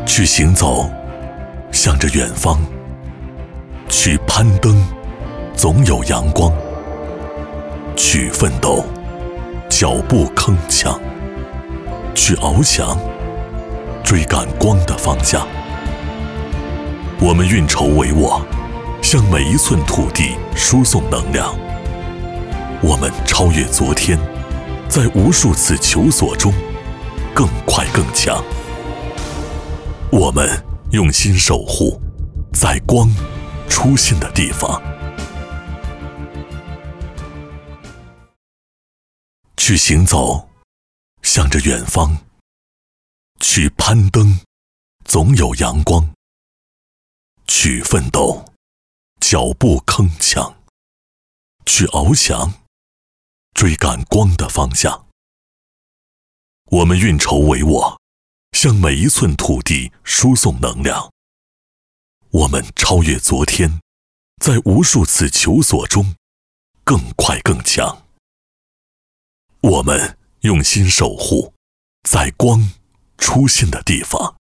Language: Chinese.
去行走，向着远方；去攀登，总有阳光；去奋斗，脚步铿锵；去翱翔，追赶光的方向。我们运筹帷幄，向每一寸土地输送能量。我们超越昨天，在无数次求索中更快更强。我们用心守护，在光出现的地方。去行走，向着远方；去攀登，总有阳光；去奋斗，脚步铿锵；去翱翔，追赶光的方向。我们运筹帷幄，向每一寸土地输送能量。我们超越昨天，在无数次求索中更快更强。我们用心守护，在光出现的地方。